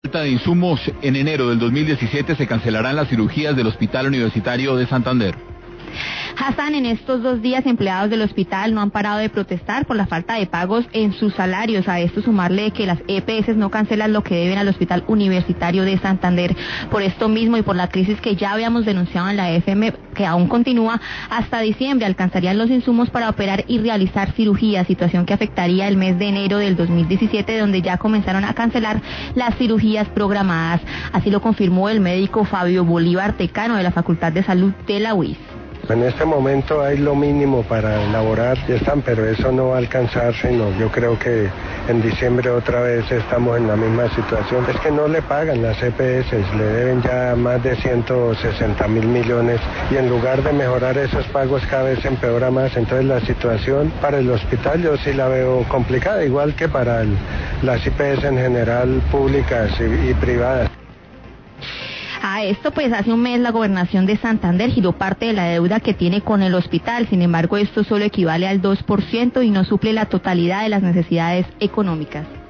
Falta de insumos en enero del 2017 se cancelarán las cirugías del Hospital Universitario de Santander. Hassan, en estos 2 días empleados del hospital no han parado de protestar por la falta de pagos en sus salarios. A esto sumarle que las EPS no cancelan lo que deben al Hospital Universitario de Santander. Por esto mismo y por la crisis que ya habíamos denunciado en la FM, que aún continúa, hasta diciembre alcanzarían los insumos para operar y realizar cirugías, situación que afectaría el mes de enero del 2017, donde ya comenzaron a cancelar las cirugías programadas. Así lo confirmó el médico Fabio Bolívar, decano de la Facultad de Salud de la UIS. En este momento hay lo mínimo para elaborar, pero eso no va a alcanzar, sino yo creo que en diciembre otra vez estamos en la misma situación. Es que no le pagan las EPS, le deben ya más de 160.000 millones y en lugar de mejorar esos pagos cada vez empeora más. Entonces la situación para el hospital yo sí la veo complicada, igual que para las IPS en general, públicas y privadas. A esto, pues hace un mes la Gobernación de Santander giró parte de la deuda que tiene con el hospital. Sin embargo, esto solo equivale al 2% y no suple la totalidad de las necesidades económicas.